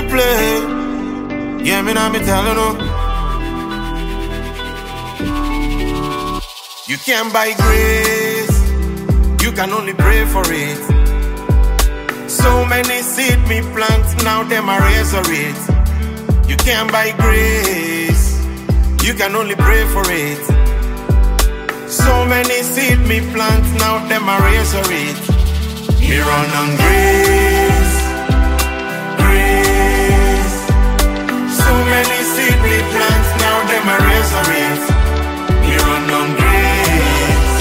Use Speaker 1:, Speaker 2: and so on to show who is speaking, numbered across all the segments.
Speaker 1: play. Yeah, me now me telling you. You can't buy grace, you can only pray for it. So many seed me plant, now them are resurrect. You can't buy grace, you can only pray for it. So many seed me plant, now them are resurrect. Me run on grace, grace. So many seed me plant, now them are resurrect. Me run on grace,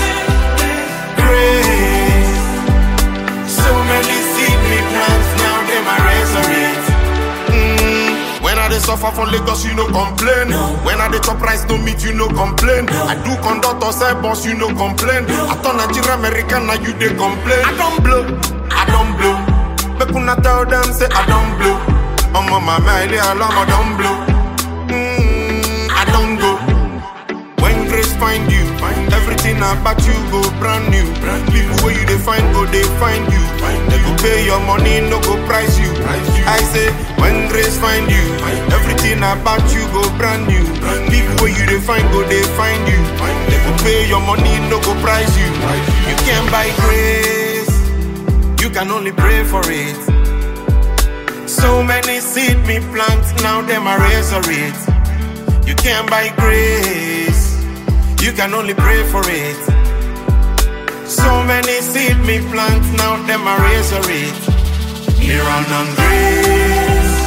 Speaker 1: grace. So many seed me plant, now them are resurrect. When I dey suffer from Lagos, you no complain. When I dey chop rice, no meat, you no complain. I do conduct or sell boss, you no complain. I turn Nigeria American, now you dey complain. I don't blow, I don't blow. Make una tell them say I don't blow. Oh mama, my alarm, I don't blow. I don't go. When grace find you, everything about you go brand new. People where you dey find go, they find you. They go pay your money, no go price you. I say, when grace find you, everything about you go brand new. People where you dey find go, they find you. They go pay your money, no go price you. You can't buy grace, you can only pray for it. So many seed me plant, now them are resurrect. You can't buy grace, you can only pray for it. So many seed me plant, now them are resurrect. Me run on grace,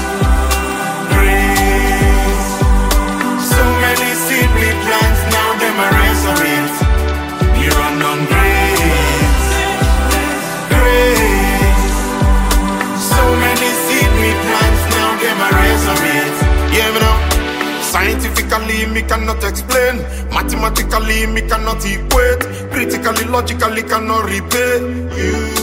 Speaker 1: grace. So many seed me plant, now them are resurrect. Me run on grace, grace. So many seed me plant, now them are resurrect. Yeah, me know. Scientifically, me cannot explain. Mathematically, me cannot equate. Critically, logically, cannot repay you.